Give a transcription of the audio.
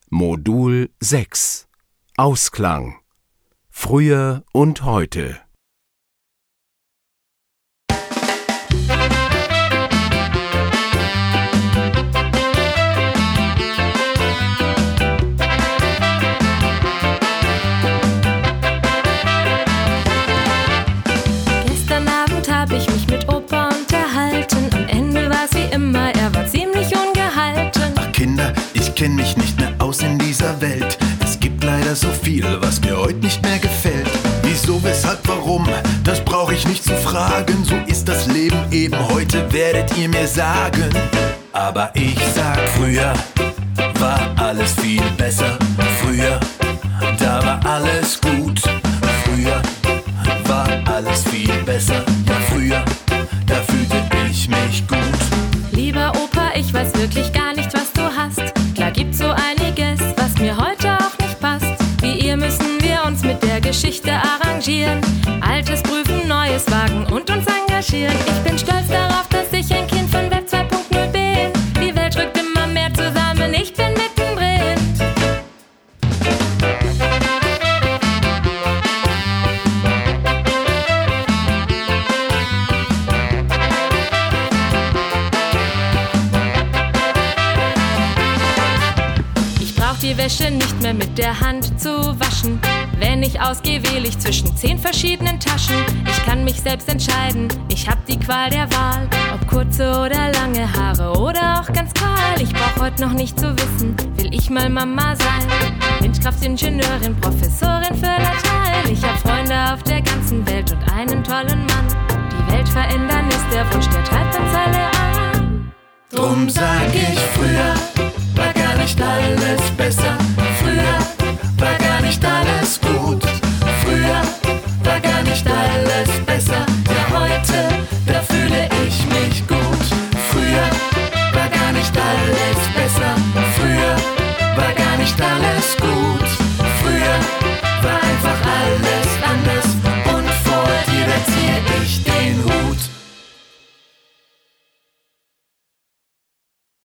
Modul 6 Ausklang Früher und heute. Gestern Abend habe ich mich mit Opa unterhalten. Am Ende war es wie immer, er war ziemlich ungehalten. Ach Kinder, ich kenn mich nicht mehr aus in dieser Welt. Es gibt leider so viel, was mir heute nicht mehr gefällt. Wieso, weshalb, warum, das brauche ich nicht zu fragen. So ist das Leben eben, heute werdet ihr mir sagen. Aber ich sag, früher war alles viel besser. Früher, da war alles gut. Früher war alles viel besser. Ja, früher, da fühlte ich mich gut. Lieber Opa, ich weiß wirklich gar nicht, was du hast. Klar gibt's so einiges, was mir heute auch nicht passt. Wie ihr müssen wir uns mit der Geschichte arrangieren. Altes prüfen, Neues wagen und uns engagieren. Ich bin stolz darauf, dass ich ein Kind von Web 2.0 bin. Die Welt rückt immer mehr zusammen, ich bin mittendrin. Die Wäsche nicht mehr mit der Hand zu waschen. Wenn ich ausgehe, wähle ich zwischen 10 verschiedenen Taschen. Ich kann mich selbst entscheiden, ich hab die Qual der Wahl. Ob kurze oder lange Haare oder auch ganz kahl. Ich brauch heute noch nicht zu wissen, will ich mal Mama sein. Windkraftingenieurin, Professorin für Latein. Ich hab Freunde auf der ganzen Welt und einen tollen Mann. Die Welt verändern ist der Wunsch, der treibt uns alle an. Drum sag ich, früher war gar nicht alles besser. Früher war gar nicht alles gut. Früher war gar nicht alles